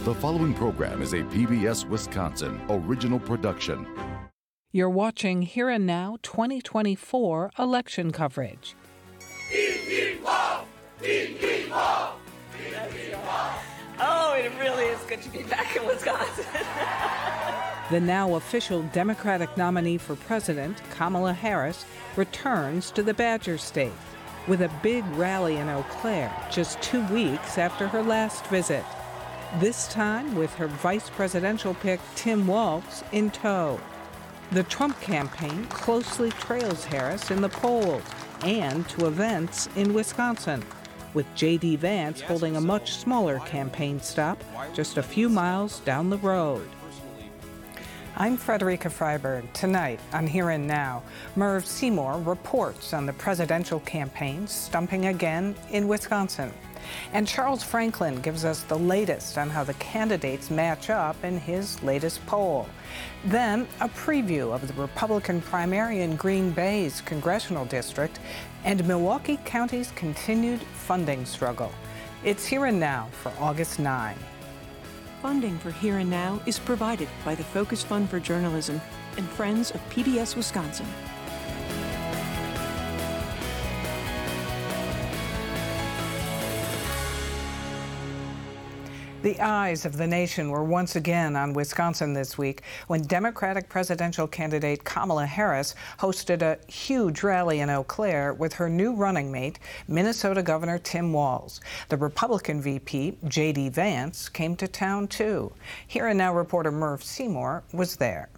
The following program is a PBS Wisconsin original production. You're watching Here and Now 2024 election coverage. Oh, it really is good to be back in Wisconsin. The now official Democratic nominee for president, Kamala Harris, returns to the Badger State with a big rally in Eau Claire just 2 weeks after her last visit. This time with her vice presidential pick, Tim Walz, in tow. The Trump campaign closely trails Harris in the polls and to events in Wisconsin, with J.D. Vance holding a much smaller campaign stop just a few miles down the road. I'm Frederica Freiberg. Tonight on Here and Now, Merv Seymour reports on the presidential campaign stumping again in Wisconsin. And Charles Franklin gives us the latest on how the candidates match up in his latest poll. Then a preview of the Republican primary in Green Bay's congressional district and Milwaukee County's continued funding struggle. It's Here and Now for August 9. Funding for Here and Now is provided by the Focus Fund for Journalism and Friends of PBS Wisconsin. The eyes of the nation were once again on Wisconsin this week when Democratic presidential candidate Kamala Harris hosted a huge rally in Eau Claire with her new running mate, Minnesota Governor Tim Walz. The Republican VP, J.D. Vance, came to town too. Here and Now reporter Merv Seymour was there.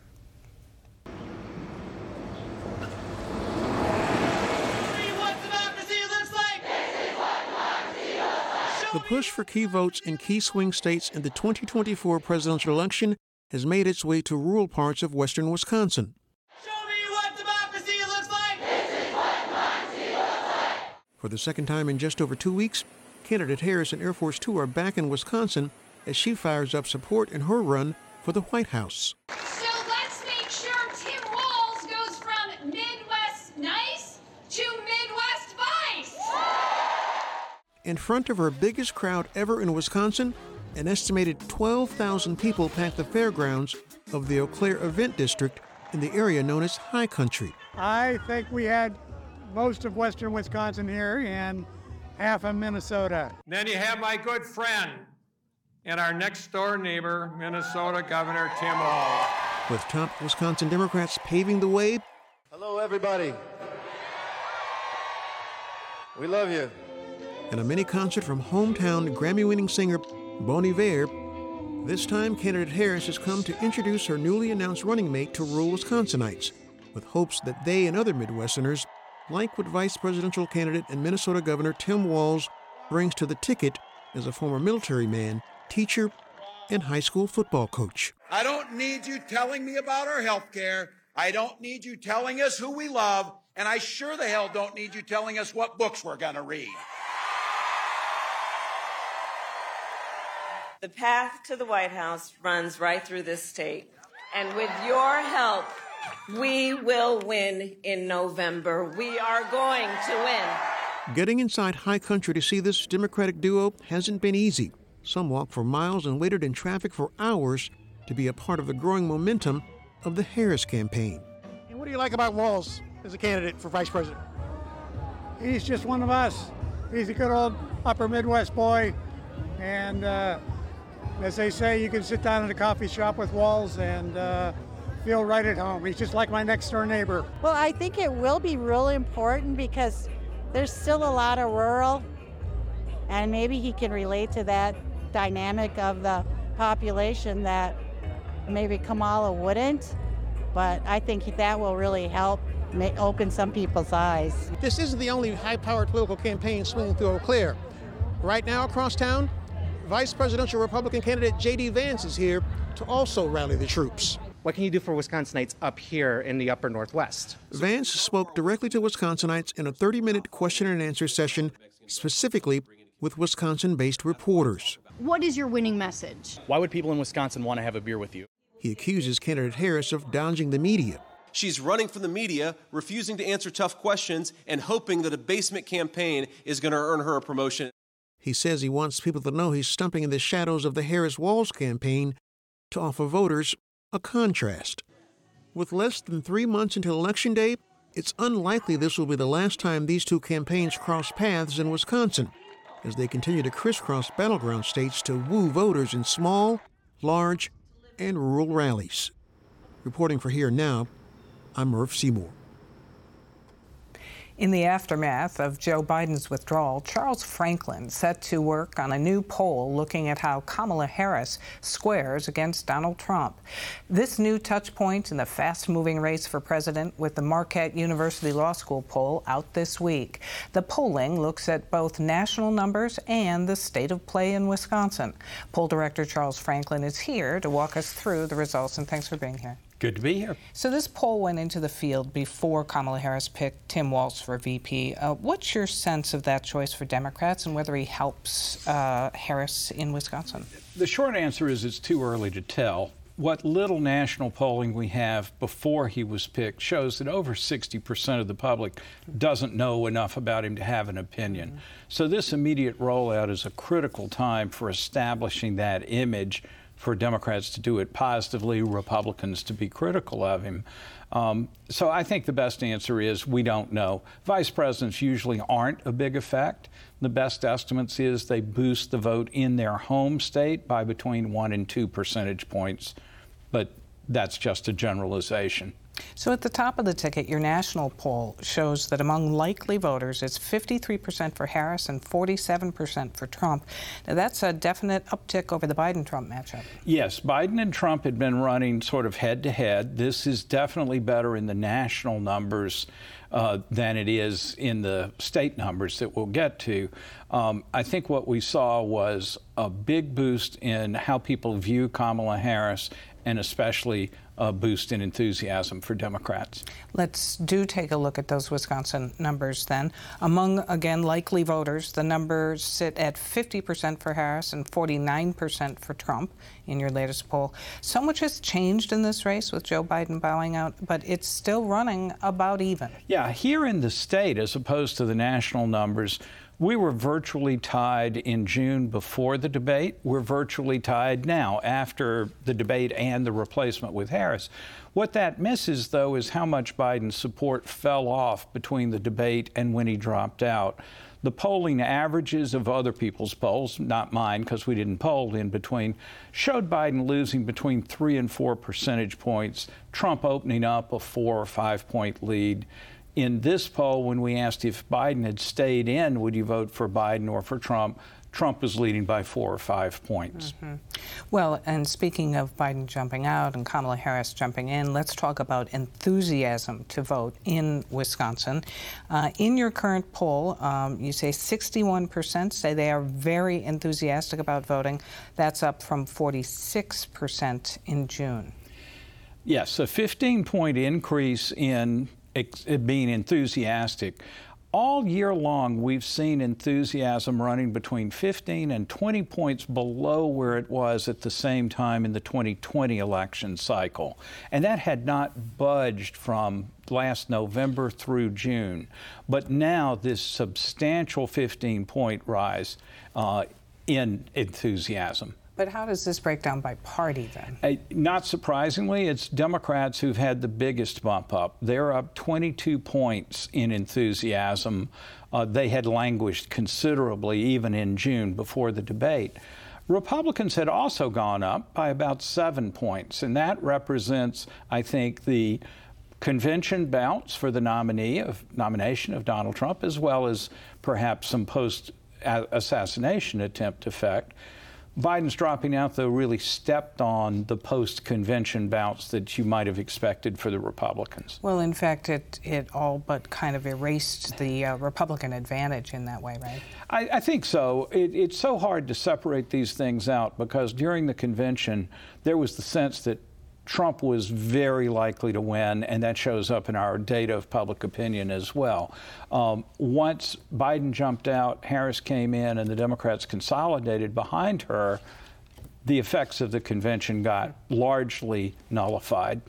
The push for key votes in key swing states in the 2024 presidential election has made its way to rural parts of western Wisconsin. Show me what democracy looks like! This is what democracy looks like! For the second time in just over 2 weeks, candidate Harris and Air Force Two are back in Wisconsin as she fires up support in her run for the White House. So let's make sure Tim Walz goes from Midwest nice to Midwest vice! In front of her biggest crowd ever in Wisconsin, an estimated 12,000 people packed the fairgrounds of the Eau Claire Event District in the area known as High Country. I think we had most of western Wisconsin here and half of Minnesota. Then you have my good friend and our next door neighbor, Minnesota Governor Tim Walz. With top Wisconsin Democrats paving the way. Hello, everybody. We love you. And a mini concert from hometown Grammy-winning singer Bon Iver. This time, candidate Harris has come to introduce her newly announced running mate to rural Wisconsinites, with hopes that they and other Midwesterners like what vice presidential candidate and Minnesota Governor Tim Walz brings to the ticket as a former military man, teacher, and high school football coach. I don't need you telling me about our health care. I don't need you telling us who we love. And I sure the hell don't need you telling us what books we're going to read. The path to the White House runs right through this state. And with your help, we will win in November. We are going to win. Getting inside High Country to see this Democratic duo hasn't been easy. Some walked for miles and waited in traffic for hours to be a part of the growing momentum of the Harris campaign. And what do you like about Walz as a candidate for vice president? He's just one of us. He's a good old upper Midwest boy. And as they say, you can sit down in a coffee shop with Walz and feel right at home. He's just like my next door neighbor. Well, I think it will be really important because there's still a lot of rural, and maybe he can relate to that dynamic of the population that maybe Kamala wouldn't. But I think that will really help open some people's eyes. This isn't the only high-powered political campaign swinging through Eau Claire. Right now across town, Vice presidential Republican candidate J.D. Vance is here to also rally the troops. What can you do for Wisconsinites up here in the upper Northwest? Vance spoke directly to Wisconsinites in a 30-minute question and answer session, specifically with Wisconsin-based reporters. What is your winning message? Why would people in Wisconsin want to have a beer with you? He accuses candidate Harris of dodging the media. She's running from the media, refusing to answer tough questions, and hoping that a basement campaign is going to earn her a promotion. He says he wants people to know he's stumping in the shadows of the Harris-Walz campaign to offer voters a contrast. With less than 3 months until Election Day, it's unlikely this will be the last time these two campaigns cross paths in Wisconsin, as they continue to crisscross battleground states to woo voters in small, large, and rural rallies. Reporting for Here Now, I'm Murph Seymour. In the aftermath of Joe Biden's withdrawal, Charles Franklin set to work on a new poll looking at how Kamala Harris squares against Donald Trump. This new touch point in the fast-moving race for president with the Marquette University Law School poll out this week. The polling looks at both national numbers and the state of play in Wisconsin. Poll director Charles Franklin is here to walk us through the results, and thanks for being here. Good to be here. So this poll went into the field before Kamala Harris picked Tim Walz for VP. What's your sense of that choice for Democrats and whether he helps Harris in Wisconsin? The short answer is it's too early to tell. What little national polling we have before he was picked shows that over 60% of the public doesn't know enough about him to have an opinion. So this immediate rollout is a critical time for establishing that image, for Democrats to do it positively, Republicans to be critical of him. So I think the best answer is we don't know. Vice presidents usually aren't a big effect. The best estimates is they boost the vote in their home state by between 1 and 2 percentage points, but that's just a generalization. So at the top of the ticket, your national poll shows that among likely voters, it's 53% for Harris and 47% for Trump. Now, that's a definite uptick over the Biden-Trump matchup. Yes, Biden and Trump had been running sort of head-to-head. This is definitely better in the national numbers than it is in the state numbers that we'll get to. I think what we saw was a big boost in how people view Kamala Harris, and especially a boost in enthusiasm for Democrats. Let's take a look at those Wisconsin numbers then. Among, again, likely voters, the numbers sit at 50% for Harris and 49% for Trump in your latest poll. So much has changed in this race with Joe Biden bowing out, but it's still running about even. Yeah, here in the state, as opposed to the national numbers, we were virtually tied in June before the debate. We're virtually tied now after the debate and the replacement with Harris. What that misses, though, is how much Biden's support fell off between the debate and when he dropped out. The polling averages of other people's polls, not mine because we didn't poll in between, showed Biden losing between 3 and 4 percentage points, Trump opening up a 4 or 5 point lead. In this poll, when we asked if Biden had stayed in, would you vote for Biden or for Trump, Trump was leading by 4 or 5 points. Well, and speaking of Biden jumping out and Kamala Harris jumping in, let's talk about enthusiasm to vote in Wisconsin. In your current poll, you say 61% say they are very enthusiastic about voting. That's up from 46% in June. Yes, a 15-point increase in being enthusiastic. All year long, we've seen enthusiasm running between 15 and 20 points below where it was at the same time in the 2020 election cycle. And that had not budged from last November through June. But now this substantial 15-point rise in enthusiasm. But how does this break down by party, then? Not surprisingly, it's Democrats who've had the biggest bump up. They're up 22 points in enthusiasm. They had languished considerably even in June before the debate. Republicans had also gone up by about 7 points, and that represents, I think, the convention bounce for the nomination of Donald Trump, as well as perhaps some post-assassination attempt effect. Biden's dropping out, though, really stepped on the post-convention bounce that you might have expected for the Republicans. Well, in fact, it all but kind of erased the Republican advantage in that way, right? I think so. It's so hard to separate these things out because during the convention, there was the sense that Trump was very likely to win, and that shows up in our data of public opinion as well. Once Biden jumped out, Harris came in, and the Democrats consolidated behind her, the effects of the convention got largely nullified.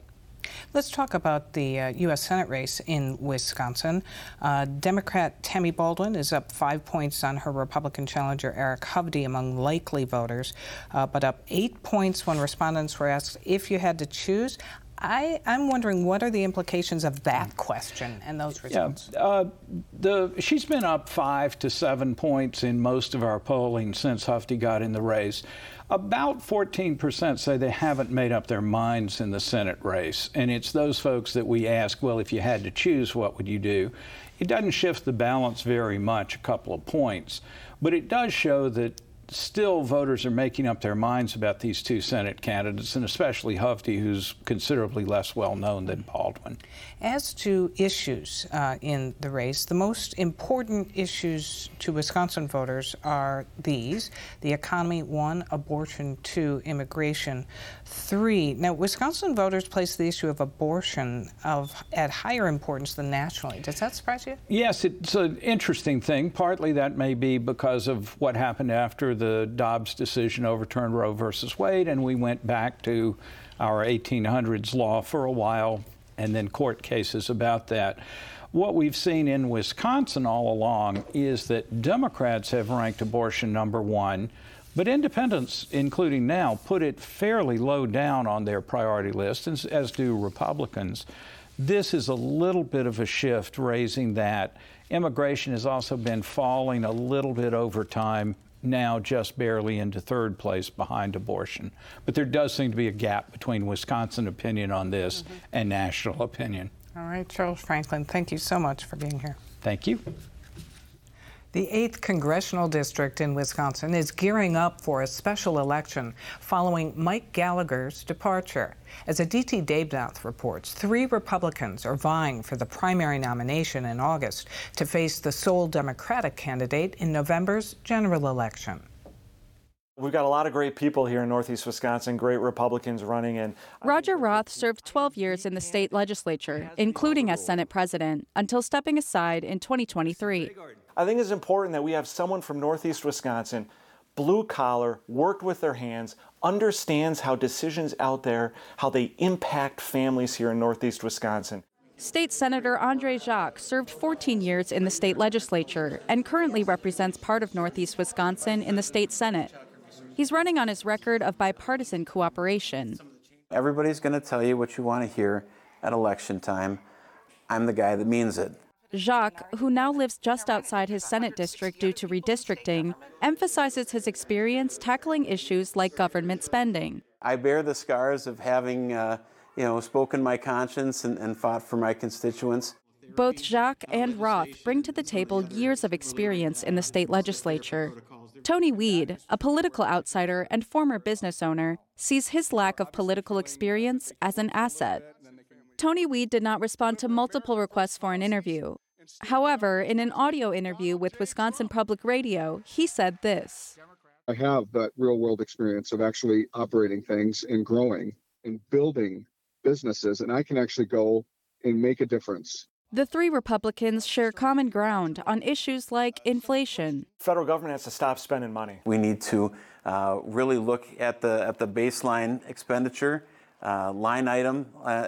Let's talk about the U.S. Senate race in Wisconsin. Democrat Tammy Baldwin is up 5 points on her Republican challenger Eric Hovde among likely voters, but up 8 points when respondents were asked if you had to choose. I'm wondering, what are the implications of that question and those results? She's been up 5 to 7 points in most of our polling since Hovde got in the race. About 14% say they haven't made up their minds in the Senate race. And it's those folks that we ask, well, if you had to choose, what would you do? It doesn't shift the balance very much, a couple of points. But it does show that still voters are making up their minds about these two Senate candidates, and especially Hovde, who's considerably less well known than Baldwin. As to issues in the race, the most important issues to Wisconsin voters are these: the economy, 1, abortion, 2, immigration, 3. Now, Wisconsin voters place the issue of abortion at higher importance than nationally. Does that surprise you? Yes, it's an interesting thing. Partly that may be because of what happened after the Dobbs decision overturned Roe versus Wade, and we went back to our 1800s law for a while, and then court cases about that. What we've seen in Wisconsin all along is that Democrats have ranked abortion number 1, but independents, including now, put it fairly low down on their priority list, as do Republicans. This is a little bit of a shift, raising that. Immigration has also been falling a little bit over time, now just barely into 3rd place behind abortion. But there does seem to be a gap between Wisconsin opinion on this and national opinion. All right, Charles Franklin, thank you so much for being here. Thank you. The 8th Congressional District in Wisconsin is gearing up for a special election following Mike Gallagher's departure. As Aditi Debnath reports, 3 Republicans are vying for the primary nomination in August to face the sole Democratic candidate in November's general election. We've got a lot of great people here in Northeast Wisconsin, great Republicans running. And Roger Roth served 12 years in the state legislature, including as Senate president, until stepping aside in 2023. I think it's important that we have someone from Northeast Wisconsin, blue collar, worked with their hands, understands how decisions out there, how they impact families here in Northeast Wisconsin. State Senator Andre Jacques served 14 years in the state legislature and currently represents part of Northeast Wisconsin in the state Senate. He's running on his record of bipartisan cooperation. Everybody's going to tell you what you want to hear at election time. I'm the guy that means it. Jacques, who now lives just outside his Senate district due to redistricting, emphasizes his experience tackling issues like government spending. I bear the scars of having, spoken my conscience and fought for my constituents. Both Jacques and Roth bring to the table years of experience in the state legislature. Tony Weed, a political outsider and former business owner, sees his lack of political experience as an asset. Tony Weed did not respond to multiple requests for an interview. However, in an audio interview with Wisconsin Public Radio, he said this. I have that real-world experience of actually operating things and growing and building businesses, and I can actually go and make a difference. The 3 Republicans share common ground on issues like inflation. Federal government has to stop spending money. We need to really look at the baseline expenditure line item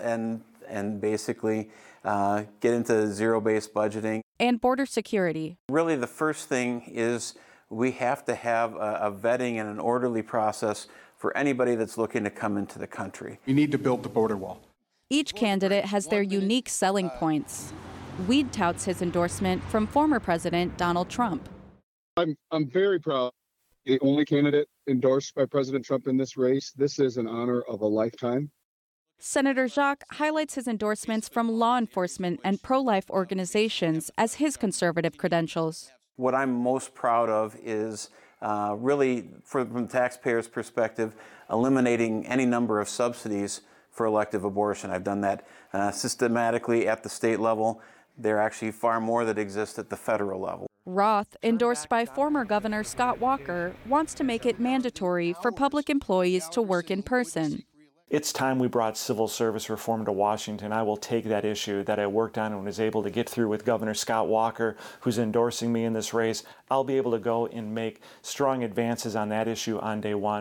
and basically get into zero-based budgeting. And border security. Really, the first thing is we have to have a vetting and an orderly process for anybody that's looking to come into the country. We need to build the border wall. Each candidate has their unique selling points. Weed touts his endorsement from former President Donald Trump. I'm very proud. The only candidate endorsed by President Trump in this race. This is an honor of a lifetime. Senator Jacques highlights his endorsements from law enforcement and pro-life organizations as his conservative credentials. What I'm most proud of is really, from the taxpayer's perspective, eliminating any number of subsidies for elective abortion. I've done that systematically at the state level. There are actually far more that exist at the federal level. Roth, endorsed by former Governor Scott Walker, wants to make it mandatory for public employees to work in person. It's time we brought civil service reform to Washington. I will take that issue that I worked on and was able to get through with Governor Scott Walker, who's endorsing me in this race. I'll be able to go and make strong advances on that issue on day one.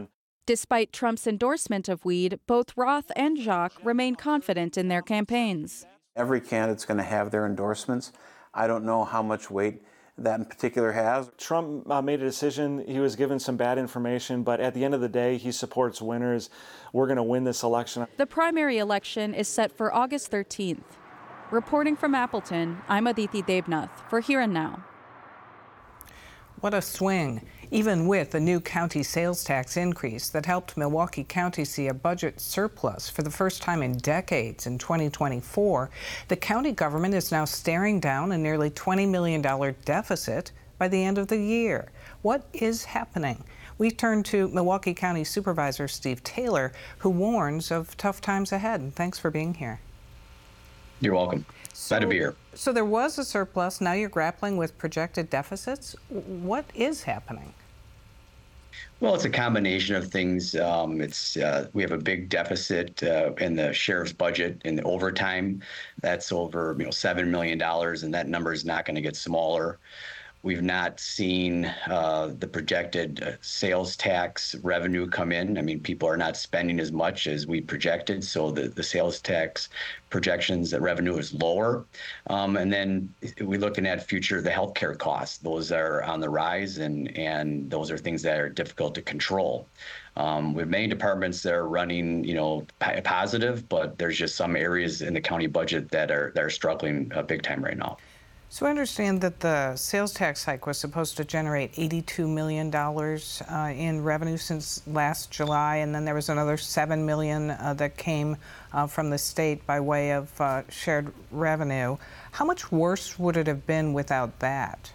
Despite Trump's endorsement of Weed, both Roth and Jacques remain confident in their campaigns. Every candidate's going to have their endorsements. I don't know how much weight that in particular has. Trump made a decision. He was given some bad information, but at the end of the day, he supports winners. We're going to win this election. The primary election is set for August 13th. Reporting from Appleton, I'm Aditi Debnath for Here and Now. What a swing. Even with a new county sales tax increase that helped Milwaukee County see a budget surplus for the first time in decades in 2024, the county government is now staring down a nearly $20 million deficit by the end of the year. What is happening? We turn to Milwaukee County Supervisor Steve Taylor, who warns of tough times ahead. Thanks for being here. You're welcome. Glad to be here. So there was a surplus. Now you're grappling with projected deficits. What is happening? Well, it's a combination of things. We have a big deficit in the sheriff's budget in the overtime. That's over $7 million, and that number is not going to get smaller. We've not seen the projected sales tax revenue come in. I mean, people are not spending as much as we projected, so the sales tax projections, that revenue is lower. And then we're looking at the healthcare costs. Those are on the rise, and those are things that are difficult to control. With many departments that are running, positive, but there's just some areas in the county budget that are struggling big time right now. So I understand that the sales tax hike was supposed to generate $82 million in revenue since last July, and then there was another $7 million that came from the state by way of shared revenue. How much worse would it have been without that?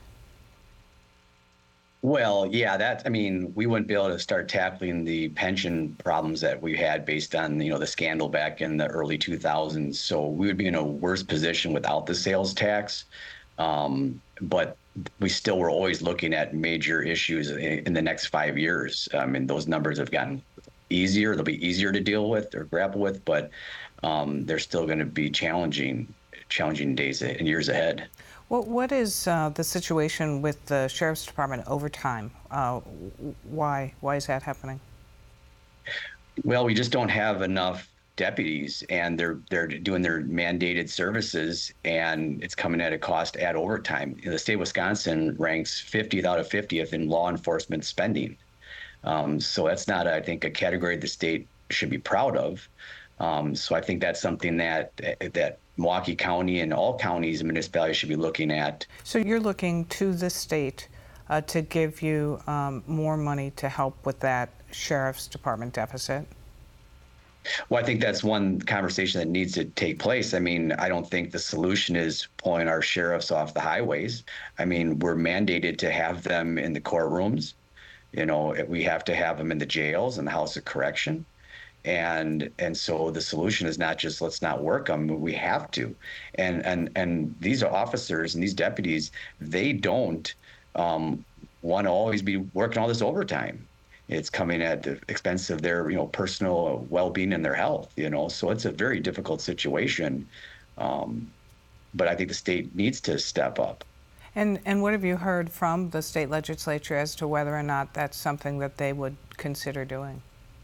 Well, yeah, we wouldn't be able to start tackling the pension problems that we had based on, the scandal back in the early 2000s. So we would be in a worse position without the sales tax. But we still were always looking at major issues in the next 5 years. I mean, those numbers have gotten easier. They'll be easier to deal with or grapple with, but they're still going to be challenging days and years ahead. Well, what is the situation with the Sheriff's Department overtime? Why is that happening? Well, we just don't have enough deputies, and they're doing their mandated services, and it's coming at a cost at overtime. The state of Wisconsin ranks 50th out of 50th in law enforcement spending. So that's not, I think, a category the state should be proud of. So I think that's something that Milwaukee County and all counties and municipalities should be looking at. So you're looking to the state to give you more money to help with that Sheriff's Department deficit? Well, I think that's one conversation that needs to take place. I mean, I don't think the solution is pulling our sheriffs off the highways. I mean, we're mandated to have them in the courtrooms. We have to have them in the jails and the House of Correction. And so the solution is not just let's not work them. We have to. And these are officers and these deputies, they don't want to always be working all this overtime. It's coming at the expense of their, personal well-being and their health, So it's a very difficult situation. But I think the state needs to step up. And what have you heard from the state legislature as to whether or not that's something that they would consider doing?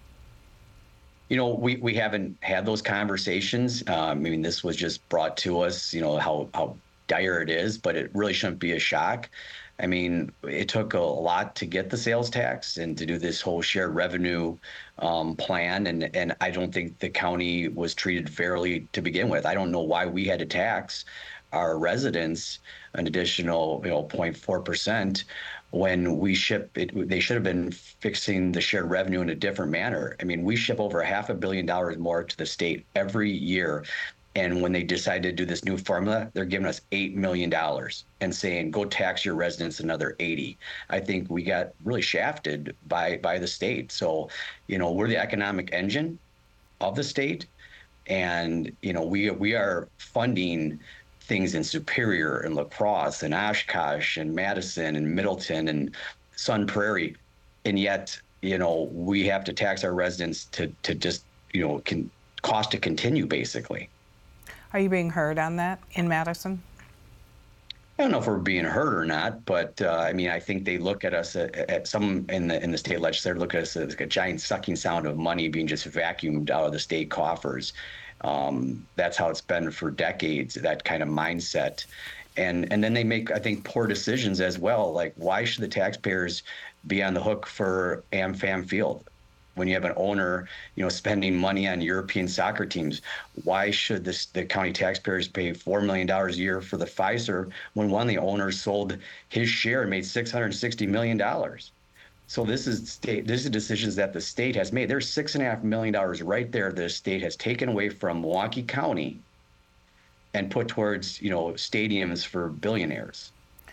We haven't had those conversations. This was just brought to us, how dire it is, but it really shouldn't be a shock. It took a lot to get the sales tax and to do this whole shared revenue plan. And I don't think the county was treated fairly to begin with. I don't know why we had to tax our residents an additional 0.4% when we ship it. They should have been fixing the shared revenue in a different manner. We ship over $500 million more to the state every year. And when they decided to do this new formula, they're giving us $8 million and saying, go tax your residents another 80. I think we got really shafted by the state. So, we're the economic engine of the state. And, we are funding things in Superior and La Crosse and Oshkosh and Madison and Middleton and Sun Prairie. And yet, we have to tax our residents to just, cost to continue, basically. Are you being heard on that in Madison? I don't know if we're being heard or not, but I mean, I think they look at us at some in the state legislature look at us as like a giant sucking sound of money being just vacuumed out of the state coffers. That's how it's been for decades, that kind of mindset. And then they make, I think, poor decisions as well. Like, why should the taxpayers be on the hook for AmFam Field? When you have an owner, spending money on European soccer teams, why should the county taxpayers pay $4 million a year for the Pfizer when one of the owners sold his share and made $660 million? So this is decisions that the state has made. There's $6.5 million right there that the state has taken away from Milwaukee County and put towards, stadiums for billionaires.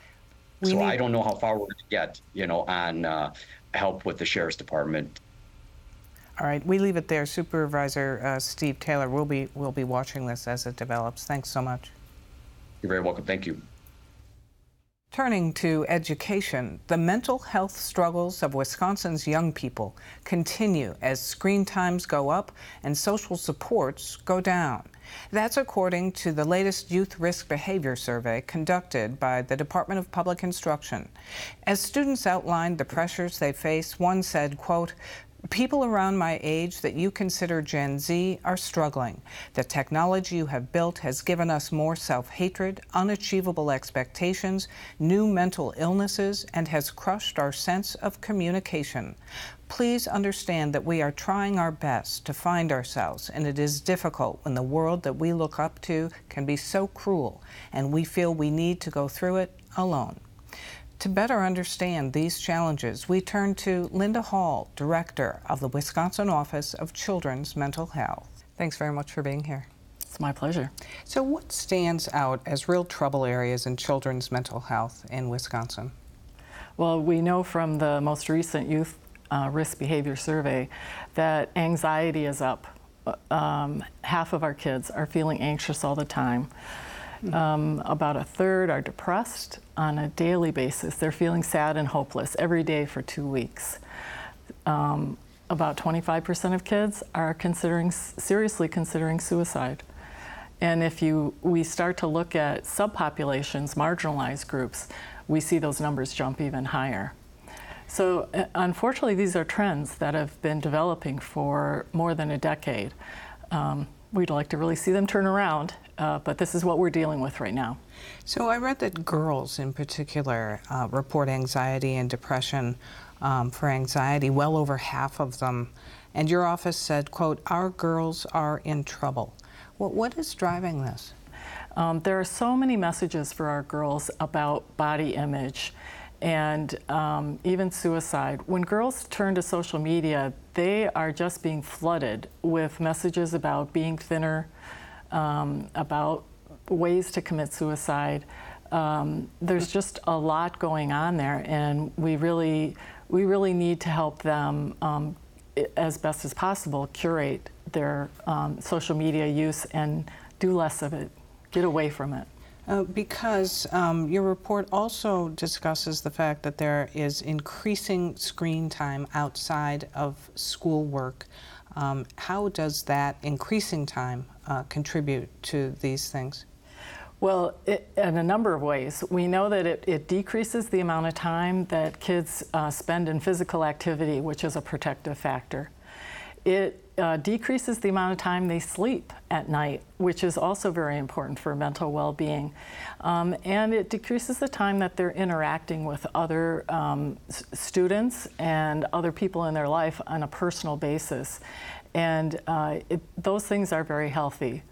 I don't know how far we're going to get, on help with the sheriff's department. All right, we leave it there. Supervisor Steve Taylor, we'll be watching this as it develops. Thanks so much. You're very welcome. Thank you. Turning to education, the mental health struggles of Wisconsin's young people continue as screen times go up and social supports go down. That's according to the latest Youth Risk Behavior Survey conducted by the Department of Public Instruction. As students outlined the pressures they face, one said, quote, "People around my age that you consider Gen Z are struggling. The technology you have built has given us more self-hatred, unachievable expectations, new mental illnesses, and has crushed our sense of communication. Please understand that we are trying our best to find ourselves, and it is difficult when the world that we look up to can be so cruel, and we feel we need to go through it alone." To better understand these challenges, we turn to Linda Hall, Director of the Wisconsin Office of Children's Mental Health. Thanks very much for being here. It's my pleasure. So what stands out as real trouble areas in children's mental health in Wisconsin? Well, we know from the most recent Youth Risk Behavior Survey that anxiety is up. Half of our kids are feeling anxious all the time. About a third are depressed on a daily basis. They're feeling sad and hopeless every day for 2 weeks. About 25% of kids are seriously considering suicide. And if we start to look at subpopulations, marginalized groups, we see those numbers jump even higher. So unfortunately, these are trends that have been developing for more than a decade. We'd like to really see them turn around, but this is what we're dealing with right now. So I read that girls in particular report anxiety and depression. For anxiety, well over half of them. And your office said, quote, "Our girls are in trouble." What is driving this? There are so many messages for our girls about body image and even suicide. When girls turn to social media, they are just being flooded with messages about being thinner, about ways to commit suicide. There's just a lot going on there, and we really need to help them as best as possible curate their social media use and do less of it, get away from it. Because your report also discusses the fact that there is increasing screen time outside of schoolwork. How does that increasing time contribute to these things? Well, in a number of ways. We know that it decreases the amount of time that kids spend in physical activity, which is a protective factor. It decreases the amount of time they sleep at night, which is also very important for mental well-being. And it decreases the time that they're interacting with other students and other people in their life on a personal basis. And those things are very healthy.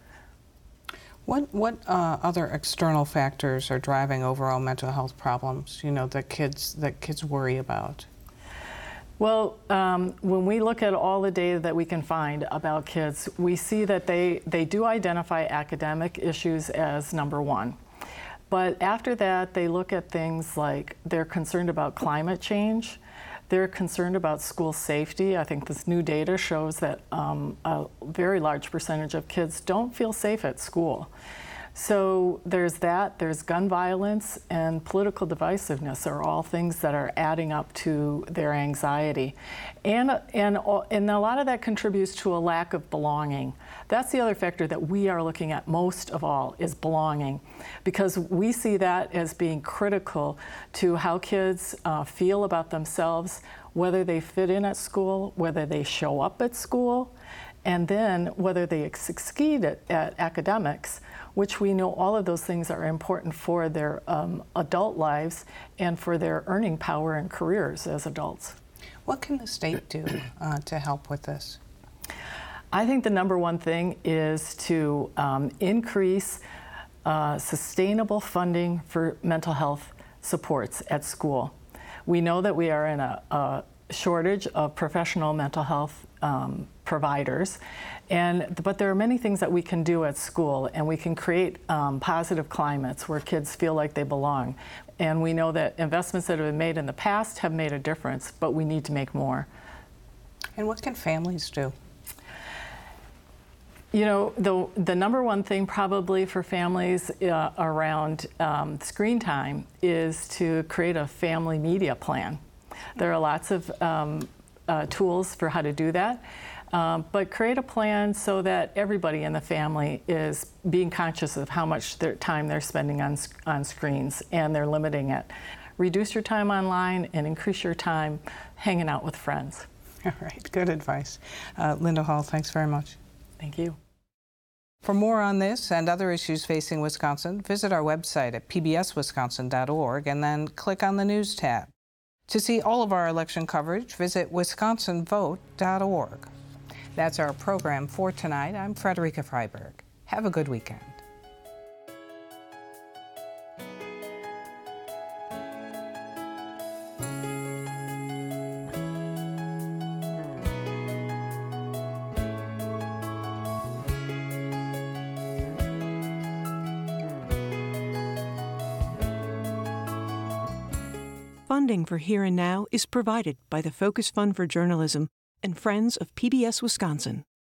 What other external factors are driving overall mental health problems, that kids worry about? Well, when we look at all the data that we can find about kids, we see that they do identify academic issues as number one. But after that, they look at things like they're concerned about climate change, they're concerned about school safety. I think this new data shows that a very large percentage of kids don't feel safe at school. So there's that, there's gun violence and political divisiveness are all things that are adding up to their anxiety. And a lot of that contributes to a lack of belonging. That's the other factor that we are looking at most of all, is belonging, because we see that as being critical to how kids feel about themselves, whether they fit in at school, whether they show up at school, and then whether they succeed at academics, which we know all of those things are important for their adult lives and for their earning power and careers as adults. What can the state do to help with this? I think the number one thing is to increase sustainable funding for mental health supports at school. We know that we are in a shortage of professional mental health providers, but there are many things that we can do at school, and we can create positive climates where kids feel like they belong. And we know that investments that have been made in the past have made a difference, but we need to make more. And what can families do? You know, the number one thing probably for families around screen time is to create a family media plan. There are lots of tools for how to do that, but create a plan so that everybody in the family is being conscious of how much time they're spending on screens, and they're limiting it. Reduce your time online and increase your time hanging out with friends. All right, good advice. Linda Hall, thanks very much. Thank you. For more on this and other issues facing Wisconsin, visit our website at pbswisconsin.org and then click on the News tab. To see all of our election coverage, visit wisconsinvote.org. That's our program for tonight. I'm Frederica Freiberg. Have a good weekend. Funding for Here and Now is provided by the Focus Fund for Journalism and Friends of PBS Wisconsin.